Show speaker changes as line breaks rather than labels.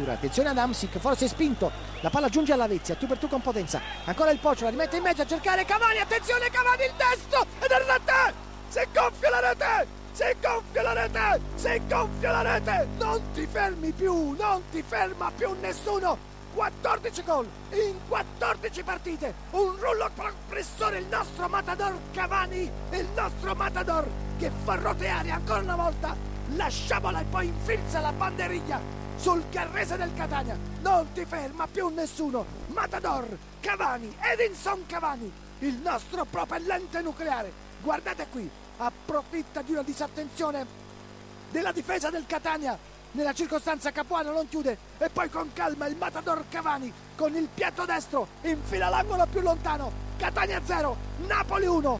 addirittura. Attenzione ad Hamsik, forse è spinto, la palla giunge alla Vezia, tu per tu con potenza, ancora il Poggio, la rimette in mezzo a cercare Cavani, attenzione Cavani, il destro ed è rete, si gonfia la rete, si gonfia la rete, si gonfia la rete, non ti fermi più, non ti ferma più nessuno. 14 gol in 14 partite, un rullo compressore, il nostro Matador Cavani, il nostro Matador che fa roteare ancora una volta la sciabola e poi infilza la banderiglia sul Carrese del Catania. Non ti ferma più nessuno. Matador Cavani, Edinson Cavani, il nostro propellente nucleare. Guardate qui, approfitta di una disattenzione della difesa del Catania. Nella circostanza Capuano non chiude e poi con calma il Matador Cavani con il piatto destro infila l'angolo più lontano. Catania 0, Napoli 1.